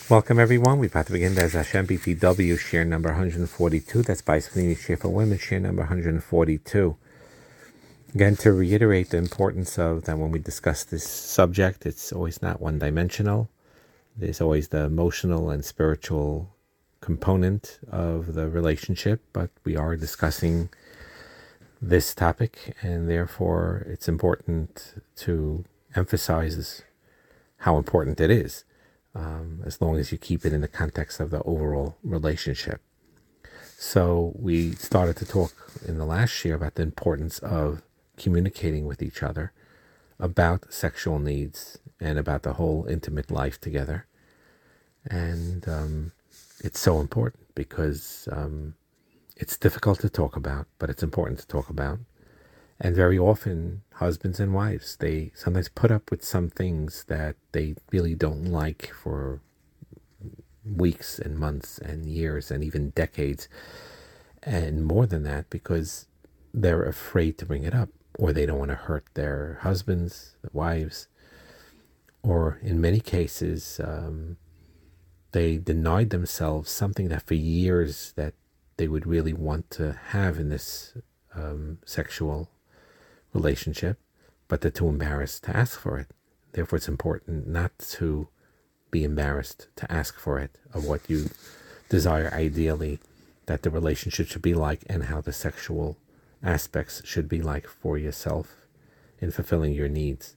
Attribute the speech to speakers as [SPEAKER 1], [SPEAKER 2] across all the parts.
[SPEAKER 1] Welcome everyone. We're about to begin Bez Hashem BTW share number 142. That's by Sweeney Share for Women share number 142. Again, to reiterate the importance of that when we discuss this subject, it's always not one-dimensional. There's always the emotional and spiritual component of the relationship, but we are discussing this topic, and therefore it's important to emphasize how important it is. As long as you keep it in the context of the overall relationship. So we started to talk in the last year about the importance of communicating with each other about sexual needs and about the whole intimate life together. And it's so important because it's difficult to talk about, but it's important to talk about. And very often, husbands and wives, they sometimes put up with some things that they really don't like for weeks and months and years and even decades. And more than that, because they're afraid to bring it up, or they don't want to hurt their husbands, their wives, or in many cases, they denied themselves something that for years that they would really want to have in this sexual relationship, but they're too embarrassed to ask for it. Therefore, it's important not to be embarrassed to ask for it, of what you desire ideally that the relationship should be like and how the sexual aspects should be like for yourself in fulfilling your needs.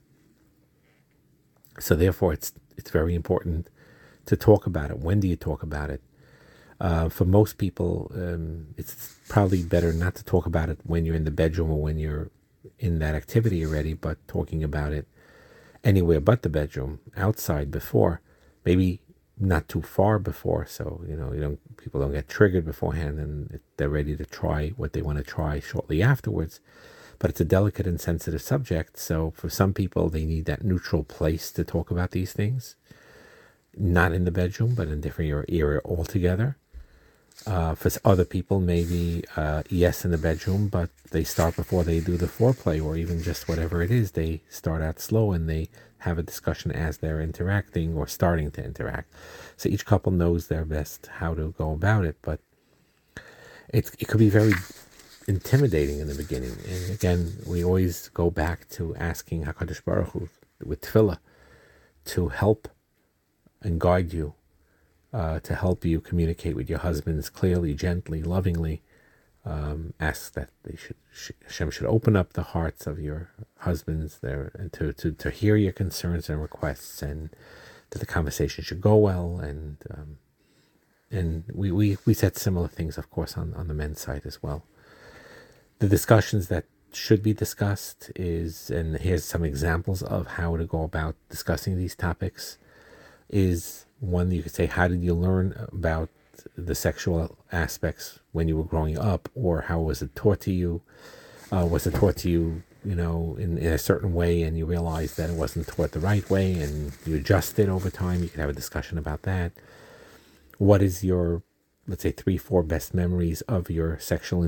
[SPEAKER 1] So therefore, it's very important to talk about it. When do you talk about it? For most people, it's probably better not to talk about it when you're in the bedroom or when you're in that activity already, but talking about it anywhere but the bedroom, outside before, maybe not too far before, so people don't get triggered beforehand and they're ready to try what they want to try shortly afterwards. But it's a delicate and sensitive subject, so for some people they need that neutral place to talk about these things, not in the bedroom but in a different area altogether. For other people, maybe yes in the bedroom, but they start before they do the foreplay, or even just whatever it is. They start out slow and they have a discussion as they're interacting or starting to interact. So each couple knows their best how to go about it, but it could be very intimidating in the beginning. And again, we always go back to asking HaKadosh Baruch Hu with tefillah to help and guide you, to help you communicate with your husbands clearly, gently, lovingly. Ask that Hashem should open up the hearts of your husbands there, and to hear your concerns and requests, and that the conversation should go well. And we said similar things, of course, on the men's side as well. The discussions that should be discussed is, and here's some examples of how to go about discussing these topics, is one, you could say, how did you learn about the sexual aspects when you were growing up, or how was it taught to you? Was it taught to you, in a certain way, and you realized that it wasn't taught the right way, and you adjusted over time? You could have a discussion about that. What is your, let's say, 3-4 best memories of your sexual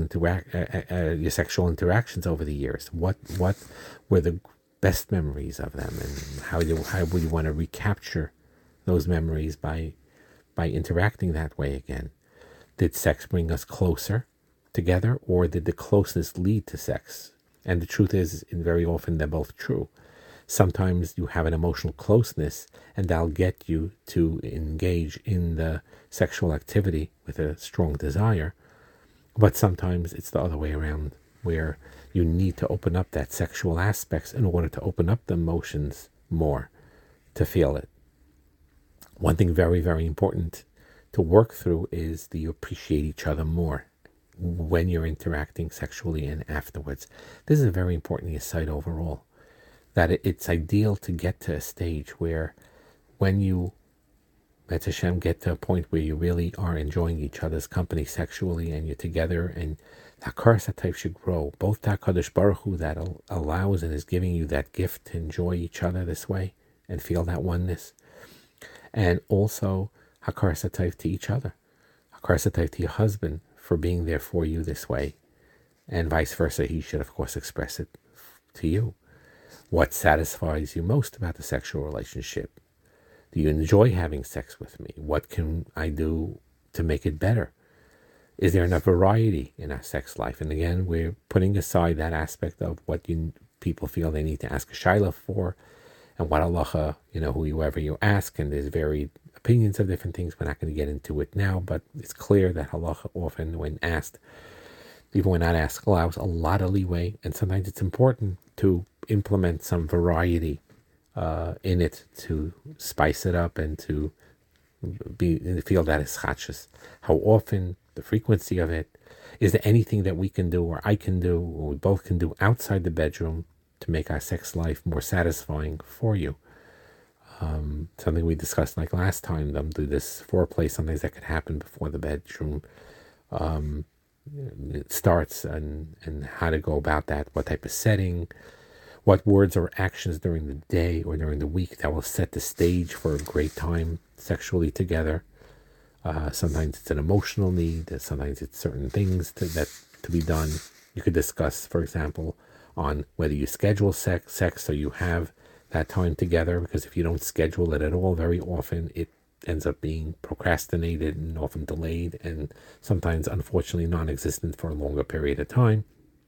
[SPEAKER 1] interactions over the years? What were the best memories of them, and how would you want to recapture those memories by interacting that way again? Did sex bring us closer together, or did the closeness lead to sex? And the truth is, very often they're both true. Sometimes you have an emotional closeness and that'll get you to engage in the sexual activity with a strong desire. But sometimes it's the other way around, where you need to open up that sexual aspects in order to open up the emotions more, to feel it. One thing very, very important to work through is that you appreciate each other more when you're interacting sexually and afterwards. This is a very important insight overall, that it's ideal to get to a stage where when you, let Hashem, get to a point where you really are enjoying each other's company sexually and you're together, and the Hakaras HaTov should grow. Both the HaKadosh Baruch Hu that allows and is giving you that gift to enjoy each other this way and feel that oneness, and also Hakaras HaTov to each other, Hakaras HaTov to your husband for being there for you this way, and vice versa. He should, of course, express it to you. What satisfies you most about the sexual relationship? Do you enjoy having sex with me? What can I do to make it better? Is there enough variety in our sex life? And again, we're putting aside that aspect of what people feel they need to ask a shayla for, and what halacha, whoever you ask, and there's varied opinions of different things. We're not going to get into it now, but it's clear that halacha often, when asked, even when not asked, allows a lot of leeway, and sometimes it's important to implement some variety in it to spice it up and to feel that is chachas. How often, the frequency of it, is there anything that we can do, or I can do, or we both can do outside the bedroom to make our sex life more satisfying for you? Something we discussed like last time, do this foreplay, sometimes that could happen before the bedroom it starts, and how to go about that, what type of setting, what words or actions during the day or during the week that will set the stage for a great time sexually together. Sometimes it's an emotional need, sometimes it's certain things to be done. You could discuss, for example, on whether you schedule sex so you have that time together, because if you don't schedule it at all, very often it ends up being procrastinated and often delayed, and sometimes unfortunately non-existent for a longer period of time.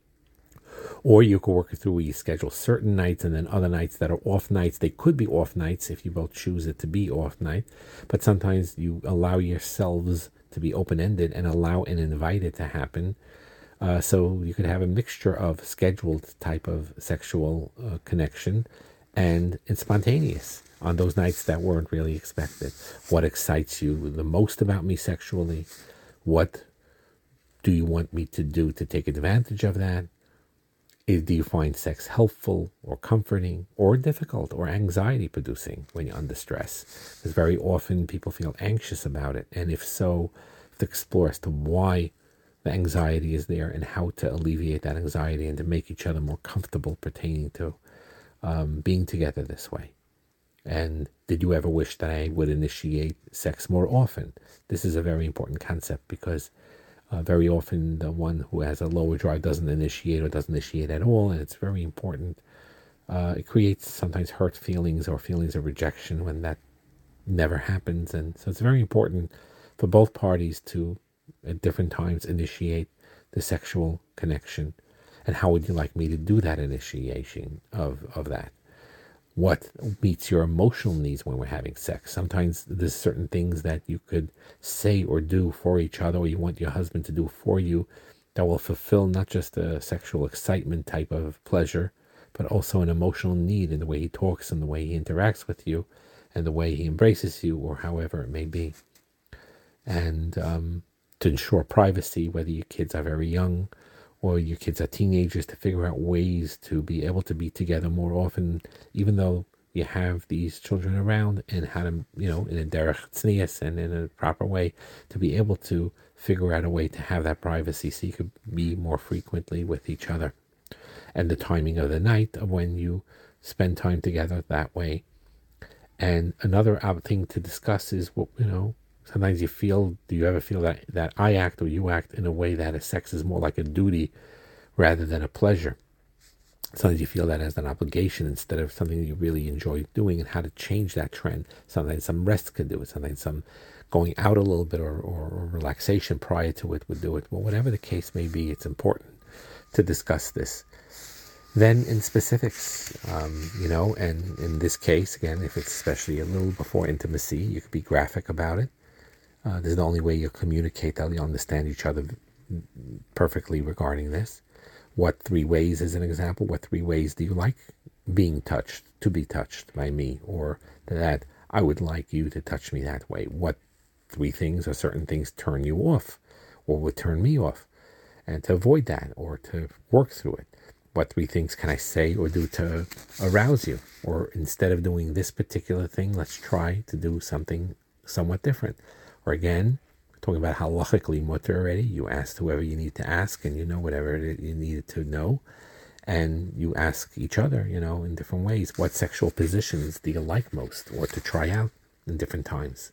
[SPEAKER 1] Or you could work it through where you schedule certain nights, and then other nights that are off nights. They could be off nights if you both choose it to be off night, but sometimes you allow yourselves to be open-ended and allow and invite it to happen. So you could have a mixture of scheduled type of sexual connection and it's spontaneous on those nights that weren't really expected. What excites you the most about me sexually? What do you want me to do to take advantage of that? Do you find sex helpful or comforting or difficult or anxiety producing when you're under stress? Because very often people feel anxious about it. And if so, to explore as to why the anxiety is there and how to alleviate that anxiety and to make each other more comfortable pertaining to being together this way. And did you ever wish that I would initiate sex more often? This is a very important concept, because very often the one who has a lower drive doesn't initiate or doesn't initiate at all, and it's very important. It creates sometimes hurt feelings or feelings of rejection when that never happens, and so it's very important for both parties to, at different times, initiate the sexual connection. And how would you like me to do that initiation of that? What meets your emotional needs when we're having sex? Sometimes there's certain things that you could say or do for each other, or you want your husband to do for you, that will fulfill not just a sexual excitement type of pleasure, but also an emotional need in the way he talks and the way he interacts with you and the way he embraces you, or however it may be. And to ensure privacy, whether your kids are very young or your kids are teenagers, to figure out ways to be able to be together more often, even though you have these children around, and how to, in a derech tznius and in a proper way, to be able to figure out a way to have that privacy so you could be more frequently with each other. And the timing of the night of when you spend time together that way. And another thing to discuss is, sometimes do you ever feel that I act or you act in a way that a sex is more like a duty rather than a pleasure? Sometimes you feel that as an obligation instead of something you really enjoy doing, and how to change that trend. Sometimes some rest could do it. Sometimes some going out a little bit or relaxation prior to it would do it. Well, whatever the case may be, it's important to discuss this. Then in specifics, and in this case, again, if it's especially a little before intimacy, you could be graphic about it. This is the only way you'll communicate that you'll understand each other perfectly regarding this. What 3 ways is an example? What 3 ways do you like being touched, to be touched by me, or that I would like you to touch me that way? What 3 things or certain things turn you off or would turn me off? And to avoid that or to work through it. What 3 things can I say or do to arouse you? Or instead of doing this particular thing, let's try to do something somewhat different. Or again, talking about halachically mutter already. You asked whoever you need to ask, and you know whatever you needed to know. And you ask each other, in different ways. What sexual positions do you like most, or to try out in different times?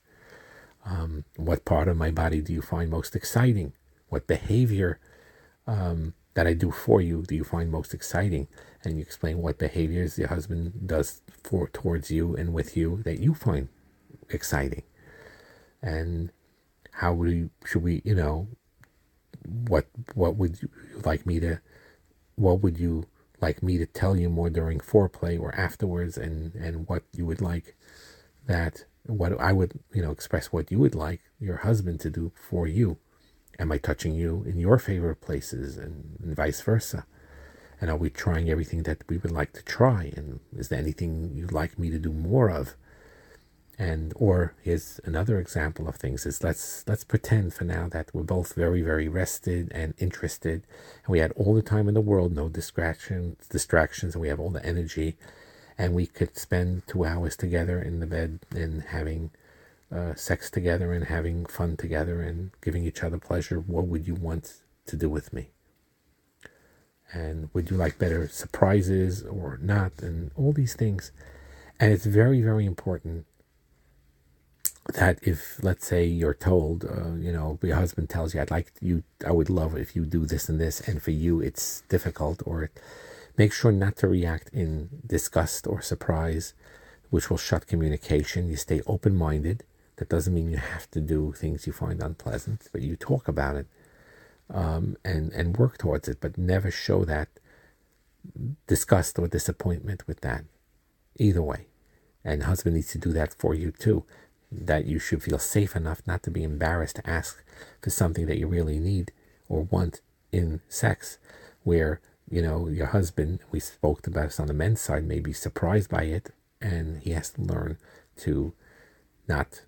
[SPEAKER 1] What part of my body do you find most exciting? What behavior that I do for you do you find most exciting? And you explain what behaviors your husband does towards you and with you that you find exciting. And how should we, what would you like me to, what would you like me to tell you more during foreplay or afterwards, and what you would like what I would, express what you would like your husband to do for you. Am I touching you in your favorite places, and vice versa? And are we trying everything that we would like to try? And is there anything you'd like me to do more of? And or here's another example of things is let's pretend for now that we're both very, very rested and interested, and we had all the time in the world, no distractions, and we have all the energy, and we could spend 2 hours together in the bed and having sex together and having fun together and giving each other pleasure. What would you want to do with me? And would you like better surprises or not? And all these things. And it's very, very important that if, let's say, you're told, your husband tells you, I would love if you do this and this, and for you it's difficult, or make sure not to react in disgust or surprise, which will shut communication. You stay open-minded. That doesn't mean you have to do things you find unpleasant, but you talk about it and work towards it, but never show that disgust or disappointment with that, either way. And husband needs to do that for you too, that you should feel safe enough not to be embarrassed to ask for something that you really need or want in sex, where, your husband, we spoke about this on the men's side, may be surprised by it, and he has to learn to not,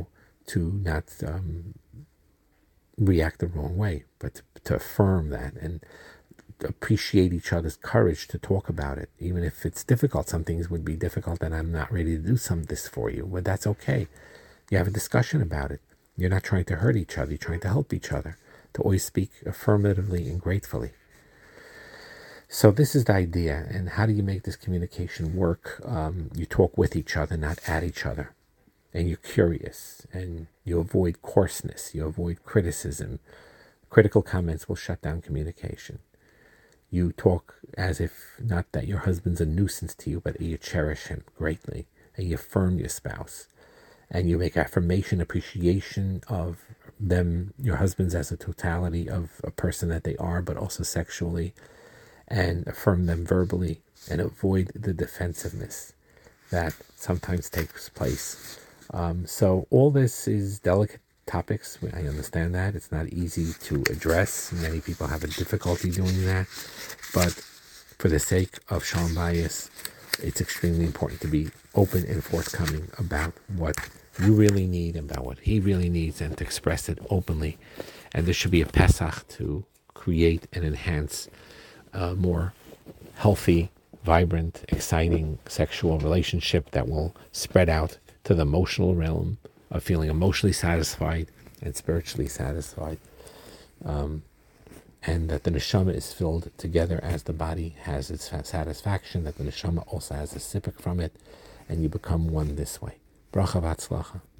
[SPEAKER 1] react the wrong way, but to affirm that and appreciate each other's courage to talk about it, even if it's difficult. Some things would be difficult, and I'm not ready to do this for you, but that's okay. You have a discussion about it. You're not trying to hurt each other. You're trying to help each other, to always speak affirmatively and gratefully. So this is the idea. And how do you make this communication work? You talk with each other, not at each other. And you're curious, and you avoid coarseness. You avoid criticism. Critical comments will shut down communication. You talk as if not that your husband's a nuisance to you, but you cherish him greatly, and you affirm your spouse, and you make affirmation, appreciation of them, your husbands, as a totality of a person that they are, but also sexually, and affirm them verbally, and avoid the defensiveness that sometimes takes place. So all this is delicate topics. I understand that it's not easy to address. Many people have a difficulty doing that, but for the sake of Shalom Bayis, it's extremely important to be open and forthcoming about what you really need, about what he really needs, and to express it openly. And this should be a Pesach to create and enhance a more healthy, vibrant, exciting sexual relationship that will spread out to the emotional realm of feeling emotionally satisfied and spiritually satisfied, and that the neshama is filled together as the body has its satisfaction, that the neshama also has a sipuk from it, and you become one this way. Bracha v'atzlacha.